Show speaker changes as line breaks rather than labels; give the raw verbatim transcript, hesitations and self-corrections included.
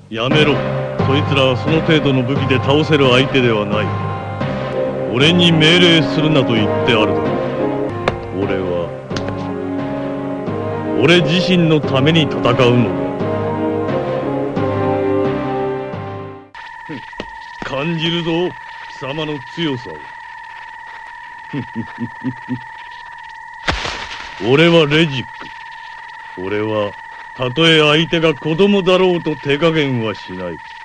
やめろ。そいつらはその程度の武器で倒せる相手ではない。俺に命令するなと言ってあるだろう。俺は俺自身のために戦うのだ。感じるぞ、貴様の強さを。俺はレジック。俺はたとえ相手が子供だろうと手加減はしない。